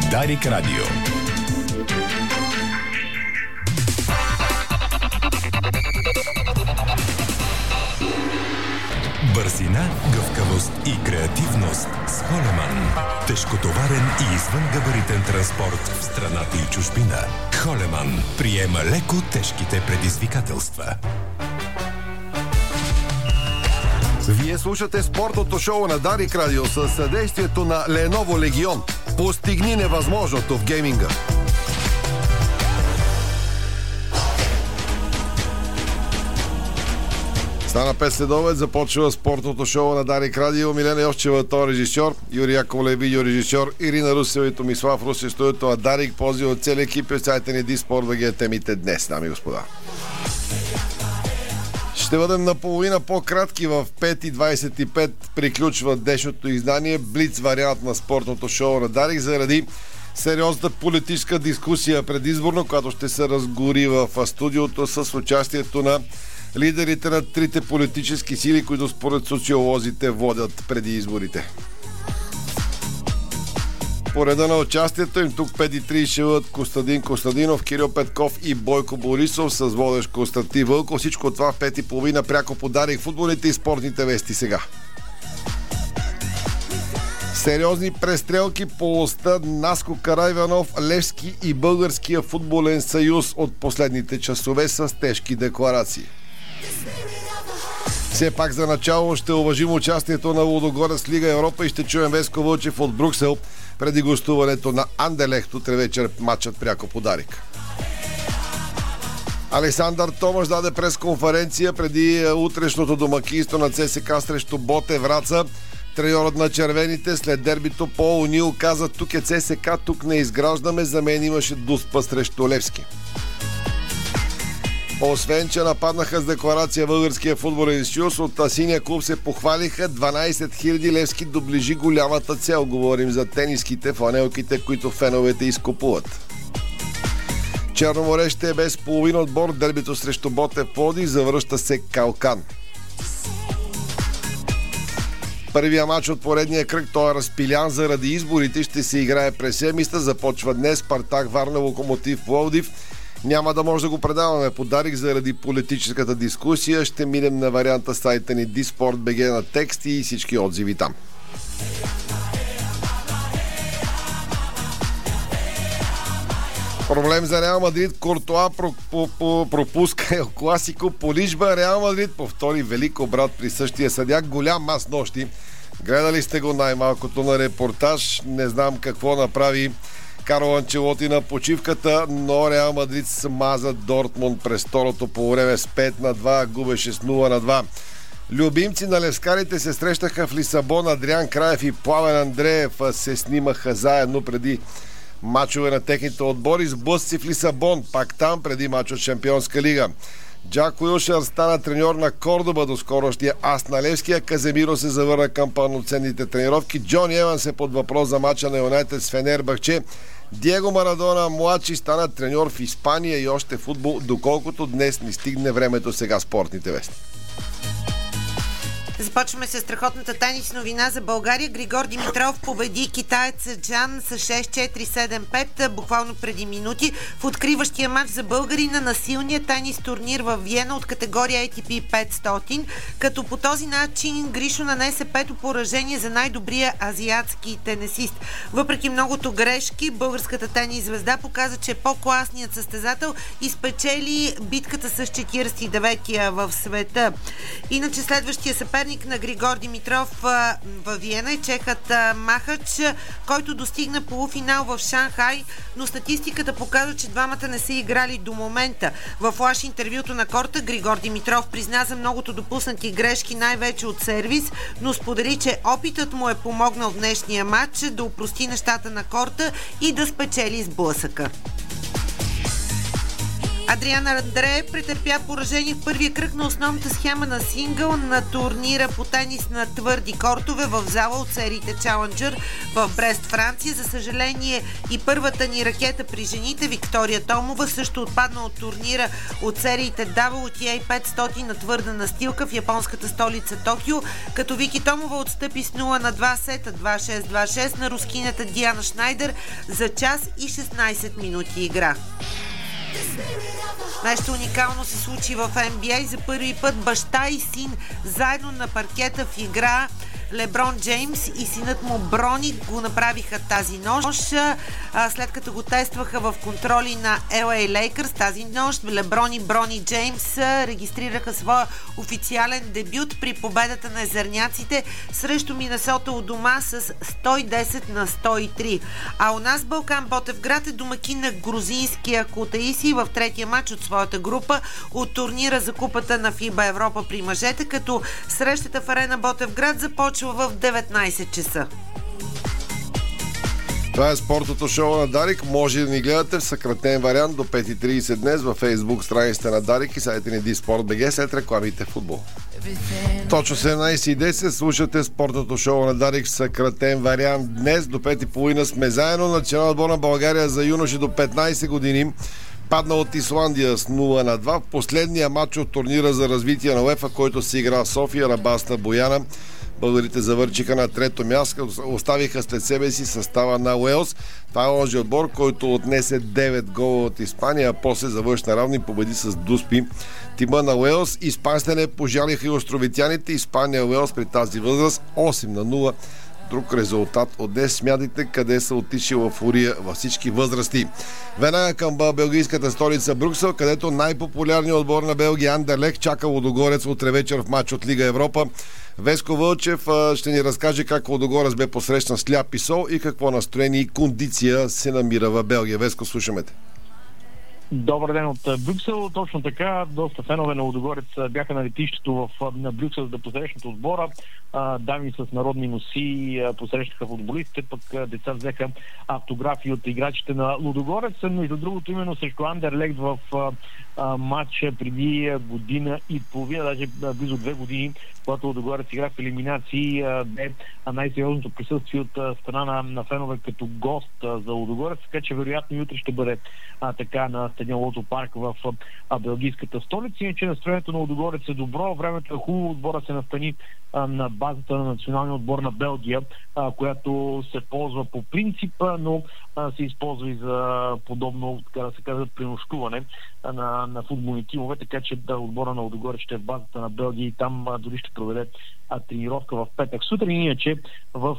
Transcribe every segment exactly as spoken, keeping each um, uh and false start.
Дарик Радио. Бързина, гъвкавост и креативност с Холеман. Тежкотоварен и извънгабаритен транспорт в страната и чужбина. Холеман приема леко тежките предизвикателства. Вие слушате спортното шоу на Дарик Радио със съдействието на Lenovo Legion. Постигни невъзможното в гейминга. Стана пет следобед, започва спортното шоу на Дарик Радио. Милена Йовчева, то режисьор, Юрий Яковлев, видеорежисьор, Ирина Русева и Томислав Русев, студиото на Дарик. Пози от целия екип, представете ни Диспорт ВГ е темите днес, дами и господа. Ще бъдем наполовина по-кратки. В пет и двайсет и пет приключва днешното издание, блиц вариант на спортното шоу на Дарик, заради сериозната политическа дискусия предизборно, която ще се разгори в студиото с участието на лидерите на трите политически сили, които според социолозите водят преди изборите. По реда на участието им тук пет и трийсет ще бъдат Костадин Костадинов, Кирил Петков и Бойко Борисов с водещ Константин Вълков. Всичко това в пет и половина пряко по Дарик, футболните и спортните вести сега. Сериозни престрелки по оста Наско Карайванов, Левски и Българския футболен съюз от последните часове с тежки декларации. Все пак за начало ще уважим участието на Лудогорец Лига Европа и ще чуем Веско Вълчев от Брюксел преди гостуването на Андерлехт утре вечер, матчът пряко по Дарик. Александър Томаш даде пресконференция преди утрешното домакинство на ЦСКА срещу Боте Враца. Треньорът на червените след дербито Пол Онил каза: тук е ЦСКА, тук не изграждаме, за мен имаше дуспа срещу Левски. Освен, че нападнаха с декларация Българския футболен съюз, от синия клуб се похвалиха дванайсет хиляди. Левски доближи голямата цел. Говорим за тениските, фланелките, които феновете изкупуват. Черноморе ще е без половин отбор. Дербито срещу Ботев Пловдив, завръща се Калкан. Първия матч от поредния кръг, той е разпилян заради изборите, ще се играе през седмицата. Започва днес. Спартак Варна, Локомотив Пловдив. Няма да може да го предаваме по Дарик заради политическата дискусия. Ще минем на варианта сайта ни Диспорт БГ на тексти и всички отзиви там. Проблем за Реал Мадрид. Куртоа пропуска Ел Класико по лижба. Реал Мадрид повтори велик обрат при същия съдия. Голям мач нощи. Гледали сте го най-малкото на репортаж. Не знам какво направи Карло Анчелоти на почивката, но Реал Мадрид смаза Дортмунд през второто полувреме с пет на два, губеше с нула на два. Любимци на левскарите се срещаха в Лисабон. Адриан Краев и Пламен Андреев се снимаха заедно преди мачове на техните отбори. Сблъсъци в Лисабон, пак там преди мач от Шампионска лига. Джак Уилшър стана треньор на Кордоба до скорощия ас на Левския. Каземиро се завърна към пълноценните тренировки. Джони Еванс е под въпрос за мача на Юнайтед с Фенербахче. Диего Марадона младши стана треньор в Испания и още футбол, доколкото днес ни стигне времето. Сега спортните вести. Започваме с страхотната тенис новина за България. Григор Димитров победи китаеца Джан с шест четири седем пет буквално преди минути в откриващия матч за българина на силния тенис турнир в Виена от категория Ей Ти Пи петстотин, като по този начин Гришо нанесе пето поражение за най-добрия азиатски тенисист. Въпреки многото грешки, българската тенис звезда показа, че по-класният състезател изпечели битката с четиридесет и деветия в света. Иначе следващия съперник на Григор Димитров в Виена е чехът Махач, който достигна полуфинал в Шанхай, но статистиката показва, че двамата не са играли до момента. В флаш интервюто на корта Григор Димитров призна за многото допуснати грешки, най-вече от сервис, но сподели, че опитът му е помогнал в днешния матч да опрости нещата на корта и да спечели сблъсъка. Адриан Андре претърпя поражение в първия кръг на основната схема на сингъл на турнира по тенис на твърди кортове в зала от сериите Challenger в Брест, Франция. За съжаление и първата ни ракета при жените, Виктория Томова, също отпадна от турнира от сериите дабъл ю ти ей петстотин на твърда настилка в японската столица Токио, като Вики Томова отстъпи с нула на два сета два шест два шест на рускинята Диана Шнайдер за час и шестнайсет минути игра. Нещо уникално се случи в Ен Би Ей. За първи път баща и син заедно на паркета в игра. Леброн Джеймс и синът му Брони го направиха тази нощ, след като го тестваха в контроли на Ел Ей Lakers тази нощ. Леброн и Брони Джеймс регистрираха своя официален дебют при победата на езерняците срещу Минесота у дома с сто и десет на сто и три. А у нас Балкан Ботевград е домакин на грузинския Кутаиси в третия матч от своята група от турнира за купата на Фиба Европа при мъжете, като срещата в Арена Ботевград започва в деветнайсет часа. Това е спортното шоу на Дарик. Може да ни гледате в съкратен вариант до пет и трийсет днес във Фейсбук страницата на Дарик и сайта ни Диспорт БГ след рекламите в футбол. Точно седемнайсет и десет слушате спортното шоу на Дарик в съкратен вариант днес. До пет и половина сме заедно. Национална отбор на България за юноши до петнайсет години падна от Исландия с нула на два в последния матч от турнира за развитие на УЕФА, който се игра в София на Басна Бояна. Българите завърчиха на трето място, оставиха след себе си състава на Уелс. Това е онзи отбор, който отнесе девет гола от Испания, а после завърши на равни, победи с Дуспи. Тима на Уелс, испанците не пожалиха и островитяните. Испания Уелс при тази възраст осем на нула. Друг резултат от днес. Смятайте къде са отишли в фурия във всички възрасти. Веднага към белгийската столица Брюксел, където най-популярният отбор на Белгия Андерлехт чака Лудогорец утре вечер в матч от Лига Европа. Веско Вълчев ще ни разкаже как Лудогорец бе посрещан с хляб и сол и какво настроение и кондиция се намира в Белгия. Веско, слушаме те. Добър ден от Брюксел. Точно така, доста фенове на Лудогорец бяха на летището в на Брюксел за да посрещнат отбора. Дами с народни носи посрещаха футболистите, пък деца взеха автографи от играчите на Лудогорец. Между другото, именно срещу Андерлехт в матча преди година и половина, даже близо две години, когато Лудогорец игра в елиминации, бе най-сериозното присъствие от страна на, на фенове като гост за Лудогорец, така че вероятно и утре ще бъде а, така на стадион Лото Парк в а, белгийската столица. Иначе настроението на Лудогорец е добро, времето е хубаво, отбора се настани а, на базата на националния отбор на Белгия, а, която се ползва по принцип, но а, се използва и за подобно, така да се казва, принощуване на, на футболни тимове, така че да, отбора на Лудогорец ще е в базата на Белгия и там а, дори ще проведе а, тренировка в петък сутрин. Иначе в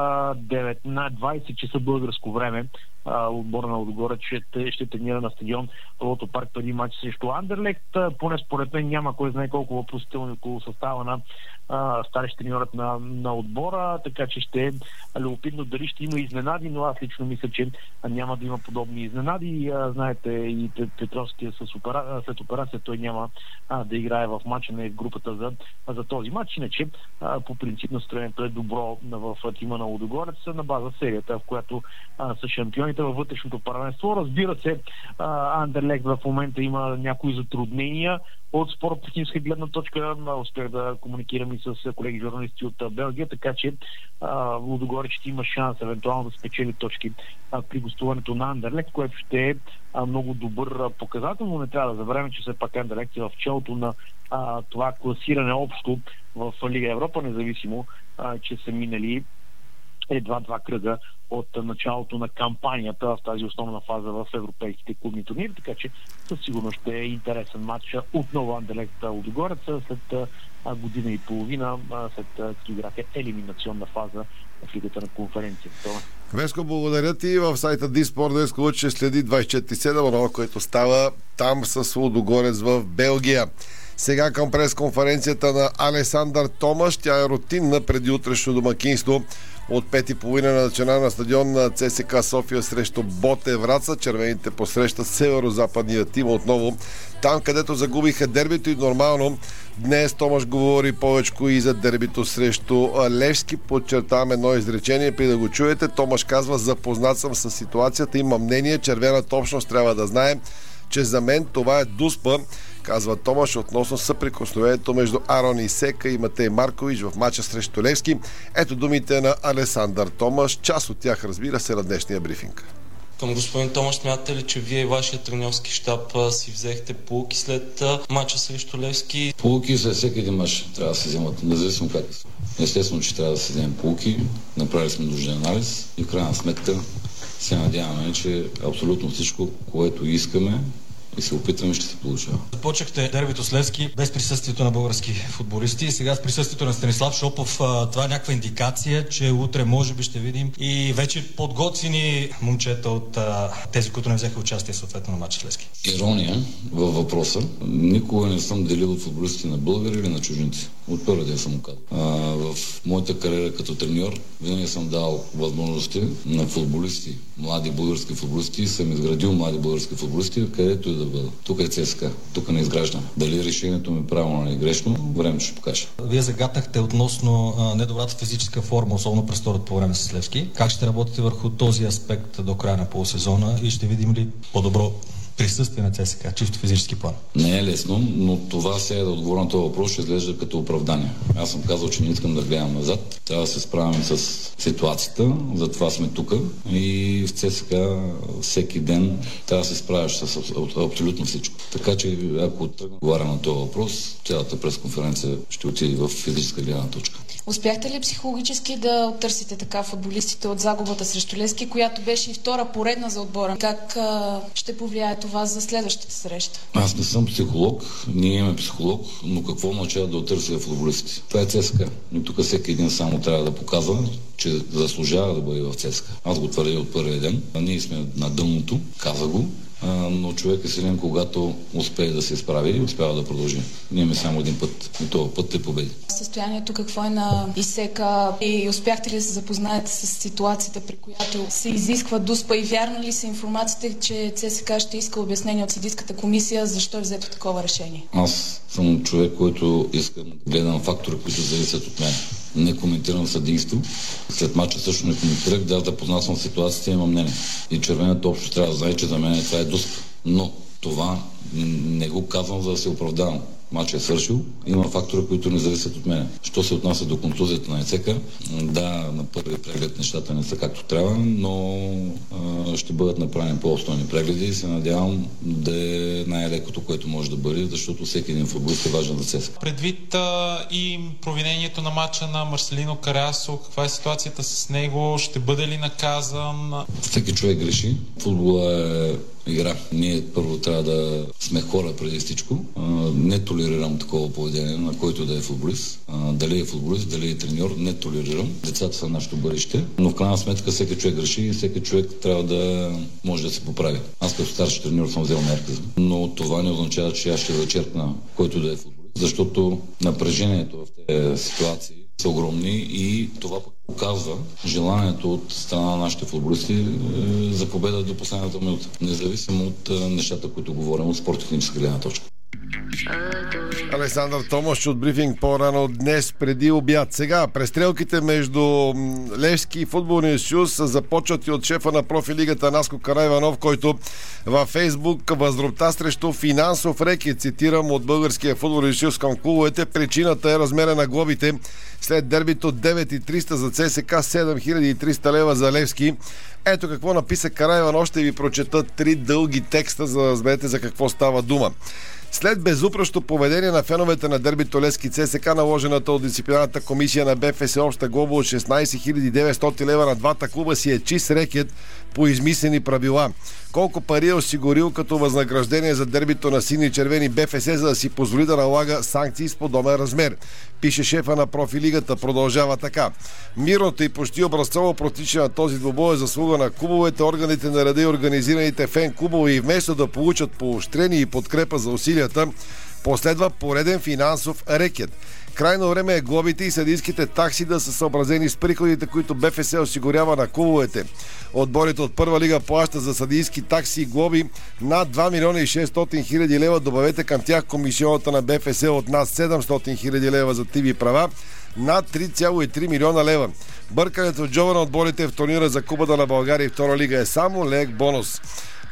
двайсет часа българско време а, отбора на Лудогорец ще, ще тренира на стадион Лото Парк преди матч срещу Андерлехт. Поне според мен няма кой знае колко въпросителни около състава на старещ треньорът на, на отбора, така че ще е любопитно дали ще има изненади, но аз лично мисля, че няма да има подобни изненади. А, знаете, и Петровския с опера... след операция той няма а, да играе в матча, не е в групата за, за този матч. Иначе а, по принцип настроението е добро в тима на Лудогорец на база серията, в която а, са шампионите във вътрешното първенство. Разбира се, а, Андерлехт в момента има някои затруднения от спортно-техническа гледна точка. Успях да комуникирам и с колеги журналисти от Белгия, така че Лудогорец ще има шанс евентуално да спечели точки а, при гостуването на Андерлехт, което ще е а, много добър показател, но не трябва да забравяме, че все пак Андерлехт е в челото на а, това класиране общо в Лига Европа, независимо, а, че са минали едва два кръга от началото на кампанията в тази основна фаза в европейските клубни турнири, така че със сигурност ще е интересен матч отново Андерлехт Лудогорец след година и половина, след като играха елиминационна фаза в Лигата на конференцията. Веско, благодаря ти. В сайта Диспорт Веско ще следи двайсет и четири седем, това, което става там с Лудогорец в Белгия. Сега към пресконференцията на Алесандър Томаш. Тя е рутинна преди утрешно домакинство от пет и половина на национална стадион на ЦСКА София срещу Боте Враца. Червените посрещат северо-западния тим отново. Там, където загубиха дербито и нормално, днес Томаш говори повече и за дербито срещу Левски. Подчертавам едно изречение, при да го чуете. Томаш казва: запознат съм с ситуацията, има мнение, червената общност трябва да знае, че за мен това е дуспа, казва Томаш относно съприкосновението между Арон Исека и Матей Маркович в мача срещу Левски. Ето думите на Алесандър Томаш, част от тях, разбира се, на днешния брифинг. Към господин Томаш, смятате ли, че вие и вашия треньорски щаб си взехте поуки след мача срещу Левски? Поуки за всеки един мач трябва да се вземат, независимо как. Естествено, че трябва да се вземем поуки, направили сме нужен анализ и в крайна сметка се надяваме, че абсолютно всичко, което искаме и се опитваме, ще се получава. Започнахте дербито с Левски без присъствието на български футболисти и сега с присъствието на Станислав Шопов. Това е някаква индикация, че утре може би ще видим и вече подготвени момчета от а, тези, които не взеха участие съответно на матча с Левски. Ирония във въпроса. Никога не съм делил от футболисти на българи или на чужденци. От първи ден съм му казал. В моята кариера като треньор винаги съм дал възможности на футболисти, млади български футболисти и съм изградил млади български футболисти, където и да бъда. Тук е ЦСКА, тук не изграждаме. Дали решението ми е правилно или грешно, времето ще покаже. Вие загатнахте относно а, недобрата физическа форма, особено през второто по време с Левски. Как ще работите върху този аспект до края на полусезона и ще видим ли по-добро присъствие на ЦСКА, чисто физически план? Не е лесно, но това сега да отговоря на този въпрос ще изглежда като оправдание. Аз съм казал, че не искам да гледам назад. Трябва да се справим с ситуацията, затова сме тук и в ЦСКА всеки ден трябва да се справяш с абсолютно всичко. Така че ако тръгна отговаря на този въпрос, цялата пресконференция ще отиде в физическа гледна точка. Успяхте ли психологически да оттърсите така футболистите от загубата срещу Левски, която беше и втора поредна за отбора? Как а, ще повлияе това за следващата среща? Аз не съм психолог, ние имаме психолог, но какво означава да оттърся футболистите? Това е ЦСКА. И тук всеки един само трябва да показва, че заслужава да бъде в ЦСКА. Аз го твърдя от първия ден. А ние сме на дъното, каза го. Но човек е силен, когато успее да се изправи и успява да продължи. Ние имаме само един път и този път е победи. Състоянието какво е на Исека и успяхте ли да се запознаете с ситуацията, при която се изисква дуспа и вярна ли са информациите, че ЦСКА ще иска обяснение от съдийската комисия, защо е взето такова решение? Аз съм човек, който искам да гледам фактори, които зависят от мен. Не коментирам съдийство. След мача също не коментирах, да да познавам ситуацията и имам мнение. И червената общо трябва да знае, че за мен това е дуспа. Но това не го казвам, за да се оправдавам. Матчът е свършил, има фактори, които не зависят от мен. Що се отнася до контузията на Исека, да, на първи преглед нещата не са както трябва, но а, ще бъдат направени по-обстойни прегледи и се надявам да е най-лекото, което може да бъде, защото всеки един футболист е важен за ЦСКА. Предвид а, и провинението на матча на Марселино Карасо, каква е ситуацията с него? Ще бъде ли наказан? Всеки човек греши. Футбола е игра. Ние първо трябва да сме хора преди всичко. А, не толерирам такова поведение, на който да е футболист. А, дали е футболист, дали е треньор, не толерирам. Децата са нашето бъдеще, но в крайна сметка всеки човек греши и всеки човек трябва да може да се поправи. Аз като старши треньор съм взел мерка, но това не означава, че аз ще зачеркна който да е футболист, защото напрежението в тези ситуации са огромни и това показва желанието от страна на нашите футболисти е, за победа до последната минута, независимо от е, нещата, които говорим от спортно-техническа гледна точка. Александър Томаш от брифинг по-рано днес преди обяд. Сега престрелките между Левски и Футболния съюз започват и от шефа на профилигата Наско Караиванов, който във Фейсбук възропта срещу финансов рекет, цитирам от Българския футболен съюз към клубовете. Причината е размера на глобите след дербито девет хиляди и триста за ЦСКА, седем хиляди и триста лева за Левски. Ето какво написа Караиванов. Ще ви прочета три дълги текста, за да разберете за какво става дума. След безупречно поведение на феновете на дербито Левски ЦСКА, наложената от дисциплинарната комисия на БФС обща глоба от шестнайсет хиляди и деветстотин лева на двата клуба си е чист рекет по измислени правила. Колко пари е осигурил като възнаграждение за дербито на сини и червени БФС, за да си позволи да налага санкции с подобен размер? Пише шефа на профилигата. Продължава така. Мирното и почти образцово протичане на този двубой е заслуга на клубовете, органите на реда и организираните фен-клубове, и вместо да получат поощрение и подкрепа за усилията, последва пореден финансов рекет. Крайно време е глобите и съдийските такси да са съобразени с приходите, които БФС осигурява на клубовете. Отборите от първа лига плащат за съдийски такси и глоби над два милиона и шестстотин хиляди лева. Добавете към тях комисионата на БФС от над седемстотин хиляди лева за ТВ права, над три цяло и три милиона лева. Бъркането в джоба на отборите в турнира за Купата на България и втора лига е само лек бонус.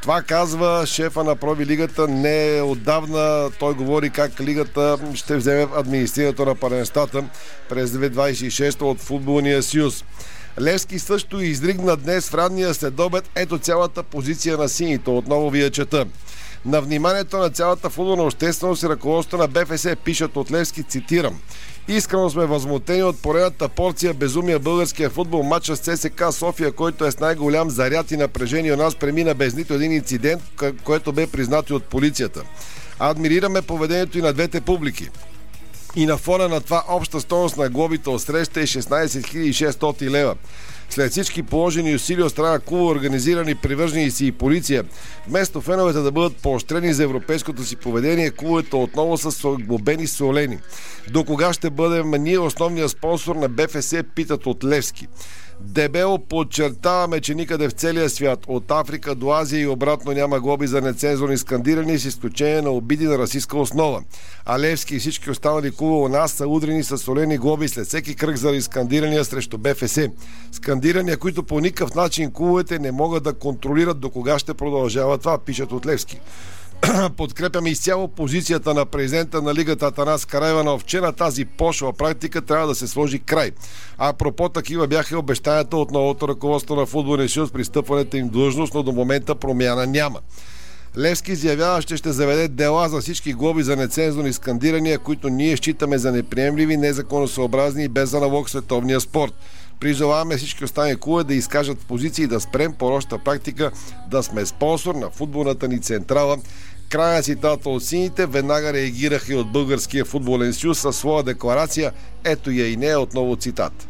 Това казва шефа на Проби лигата. Не отдавна той говори как лигата ще вземе администрирането на първенствата през две хиляди двадесет и шеста от Футболния съюз. Левски също изригна днес в ранния следобед ето цялата позиция на сините. Отново ви я чета. На вниманието на цялата футболна общественост и ръководството на БФС пишат от Левски, цитирам: "Искрено сме възмутени от поредната порция безумия българския футбол. Матчът с ЦСКА София, който е с най-голям заряд и напрежение у нас, премина без нито един инцидент, което бе признато от полицията. Адмирираме поведението и на двете публики. И на фона на това обща стойност на глобите от среща е шестнадесет хиляди и шестстотин лева. След всички положени усилия от страна клуба, организирани привържени си и полиция, вместо феновете да бъдат поощрени за европейското си поведение, клубовете отново са глобени солени. До кога ще бъдем ние основният спонсор на БФС, питат от Левски. Дебело подчертаваме, че никъде в целия свят, от Африка до Азия и обратно, няма глоби за нецензурни скандирани, с изключение на обиди на расистска основа. А Левски и всички останали клубове у нас са удрени с солени глоби след всеки кръг заради скандирания срещу БФС. Скандирания, които по никакъв начин клубовете не могат да контролират. До кога ще продължава това, пишат от Левски. Подкрепяме изцяло позицията на президента на лигата Атанас Караиванов, че на тази пошла практика трябва да се сложи край. А пропо, такива бяха обещанията от новото ръководство на Футболния съюз при стъпването им длъжност, но до момента промяна няма. Левски изявява, че ще заведе дела за всички глоби за нецензурни скандирания, които ние считаме за неприемливи, незаконосъобразни и без залог световния спорт. Призоваваме всички останали клубове да изкажат позиции и да спрем порочната практика да сме спонсор на футболната ни централа. Край на цитата от сините. Веднага реагираха и от Българския футболен съюз със своя декларация. Ето я и нея, отново цитат.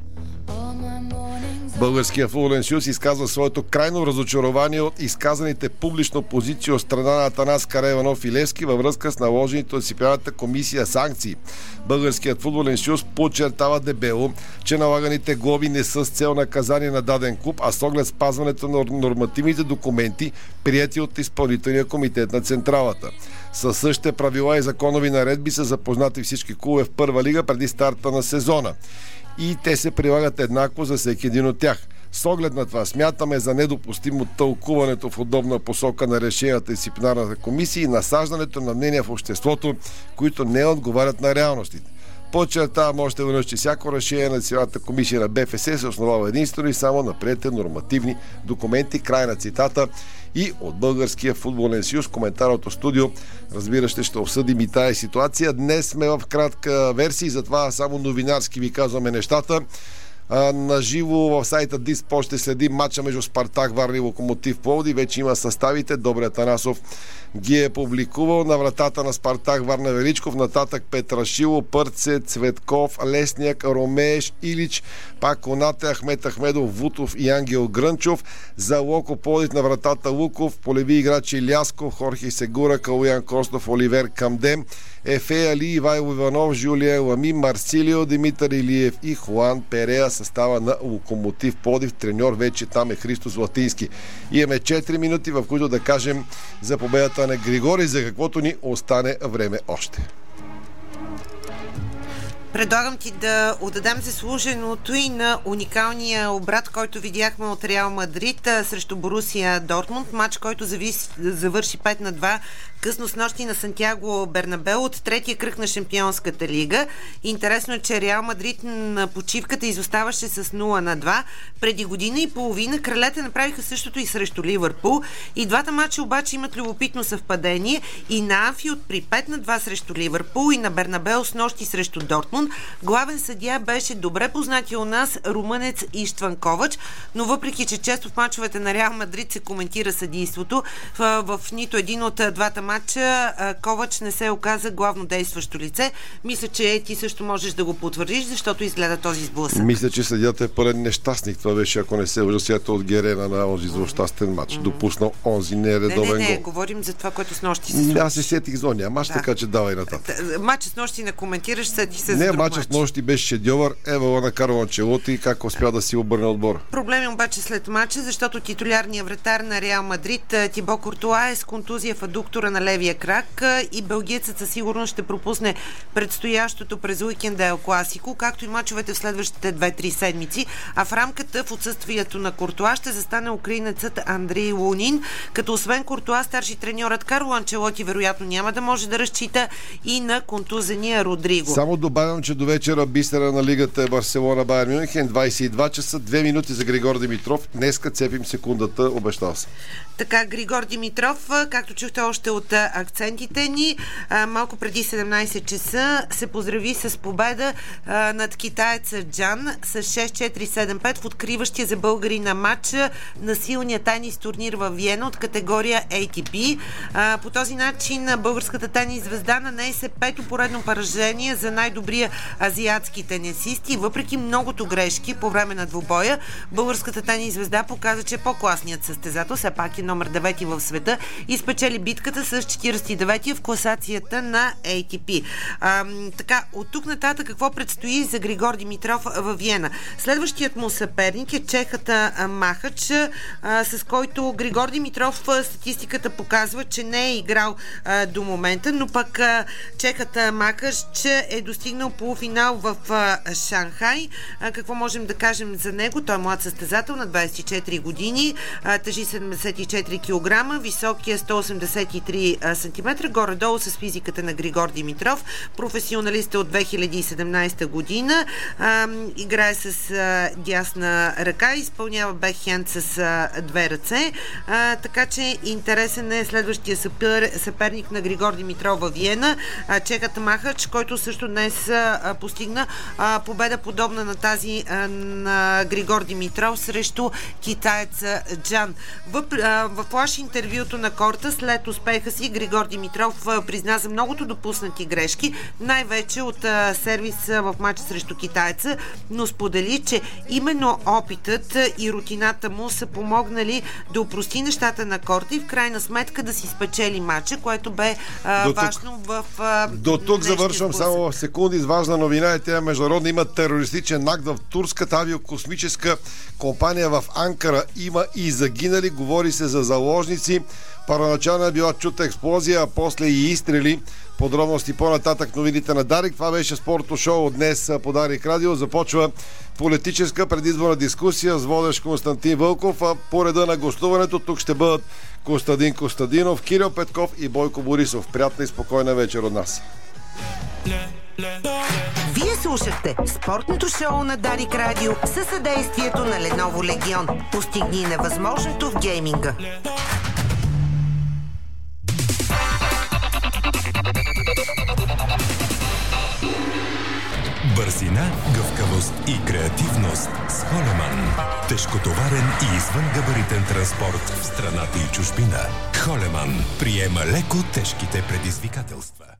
Българския футболен съюз изказва своето крайно разочарование от изказаните публично позиции от страна на Атанас Караиванов и Левски във връзка с наложените от дисциплинарната комисия санкции. Българският футболен съюз подчертава дебело, че налаганите глоби не са с цел наказание на даден клуб, а с оглед спазването на нормативните документи, приети от изпълнителния комитет на централата. Със същите правила и законови наредби са запознати всички клубове в първа лига преди старта на сезона. И те се прилагат еднакво за всеки един от тях. С оглед на това смятаме за недопустимо тълкуването в удобна посока на решенията дисциплинарната комисия и насаждането на мнения в обществото, които не отговарят на реалностите. Подчертавам още веднъж, че всяко решение на дисциплинарната комисия на БФС се основава единствено и само на приетите нормативни документи. Край на цитата. И от Българския футболен съюз, коментарното студио, разбира се, ще обсъдим и тая ситуация. Днес сме в кратка версия, затова само новинарски ви казваме нещата. На живо в сайта Диспорт ще следим матча между Спартак Варна и Локомотив Пловдив. Вече има съставите. Добре Атанасов ги е публикувал. На вратата на Спартак Варна Величков, нататък Петрашило, Пърце, Цветков, Лесняк, Ромееш, Илич, пак Конате, Ахмет Ахмедов, Вутов и Ангел Грънчов. За Локо Пловдив на вратата Луков, полеви играчи Лясков, Хорхи Сегура, Калуян Костов, Оливер Камдем, Ефе Али, Ивайло Иванов, Жулия Лами, Марсилио, Димитър Илиев и Хуан Перея, състава на Локомотив Пловдив. Треньор вече там е Христо Златински. Имаме четири минути, в които да кажем за победата на Григорий, за каквото ни остане време още. Предлагам ти да отдадем заслуженото и на уникалния обрат, който видяхме от Реал Мадрид срещу Борусия Дортмунд. Матч, който завис, завърши пет на два късно с нощи на Сантьяго Бернабео от третия кръг на Шампионската лига. Интересно е, че Реал Мадрид на почивката изоставаше с нула на два. Преди година и половина кралете направиха същото и срещу Ливърпул. И двата матча обаче имат любопитно съвпадение. И на Анфилд при пет на два срещу Ливърпул, и на Бернабео с нощи срещу Дортмунд. Главен съдия беше добре познатия у нас румънец Иштван Ковач, но въпреки, че често в мачовете на Реал Мадрид се коментира съдийството, в, в нито един от двата матча Ковач не се оказа главно действащо лице. Мисля, че ти също можеш да го потвърдиш, защото изгледа този сблъсък. Мисля, че съдията е пълен нещастник. Това беше, ако не се ужасята от Герена на онзи злощастен матч. Mm-hmm. Допуснал онзи нередовен гол. Не, не, не, говорим за това, което с нощи се случи. Аз се сетих за ония матч, да. Така че давай нататък. Матчът с нощи не коментираш, сети се не, за матчът с нощи беше шедьовър. Евала на Карло Анчелоти, как успя да си обърне отбора. Проблеми обаче след матча, защото титулярният вратар на Реал Мадрид Тибо Куртуа е с контузия в адуктора на левия крак и белгиецът със сигурност ще пропусне предстоящото през уикенда Ел Класико, както и мачовете в следващите две-три седмици. А в рамката в отсъствието на Куртуа ще застане украинецът Андрей Лунин, като освен Куртуа, старши треньорът Карло Анчелоти вероятно няма да може да разчита и на контузения Родриго. Само добавям, че до вечера бисера на лигата е Барселона Байер Мюнхен, двайсет и два часа, две минути за Григор Димитров. Днеска цепим секундата, обещал се. Така, Григор Димитров, както чухте още от акцентите ни, малко преди седемнайсет часа се поздрави с победа над китаеца Джан с шест четири седем пет в откриващия за българи на матча на силния тенис турнир във Виена от категория Ей Ти Пи. По този начин българската тенис звезда нанесе пето поредно поражение за най-добрия азиатски тенисист и въпреки многото грешки по време на двубоя, българската тенис звезда показа, че по-класният състезател все пак е номер девети в света и спечели битката с четирийсет и девети в класацията на Ей Ти Пи. А, така, от тук нататък какво предстои за Григор Димитров във Виена? Следващият му съперник е чехата Махач, а, с който Григор Димитров статистиката показва, че не е играл а, до момента, но пък а, чехата Махач е достигнал полуфинал в а, Шанхай. А, какво можем да кажем за него? Той е млад състезател на двайсет и четири години, а, тежи седемдесет и четири килограма, висок е сто осемдесет и три сантиметра, горе-долу с физиката на Григор Димитров. Професионалист е от две хиляди и седемнайсета година. А, играе с а, дясна ръка, изпълнява бекхенд с а, две ръце. А, така че интересен е следващия съпер, съперник на Григор Димитров във Виена, а, чехата Махач, който също днес а, постигна а, победа подобна на тази а, на Григор Димитров срещу китаеца Джан. В, а, в плаш интервюто на корта след успеха си Григор Димитров а, призна за многото допуснати грешки, най-вече от а, сервис а, в матча срещу китайца, но сподели, че именно опитът и рутината му са помогнали да опрости нещата на корта и в крайна сметка да си спечели матча, което бе а, важно в а, До тук завършвам сблъсък. Само секунди с важна новина и тя международна. Има терористичен акт в турската авиокосмическа компания в Анкара. Има и загинали, говори се за заложници. Първоначално е била чута експлозия, а после и изстрели. Подробности по-нататък новините на Дарик. Това беше спортно шоу от днес по Дарик Радио. Започва политическа предизборна дискусия с водещ Константин Вълков, а по реда на гостуването тук ще бъдат Костадин Костадинов, Кирил Петков и Бойко Борисов. Приятна и спокойна вечер от нас. Вие слушахте спортното шоу на Дарик Радио със съдействието на Lenovo Legion. Постигни невъзможното в гейминга. Бързина, гъвкавост и креативност с Холеман. Тежкотоварен и извънгабаритен транспорт в страната и чужбина. Холеман приема леко тежките предизвикателства.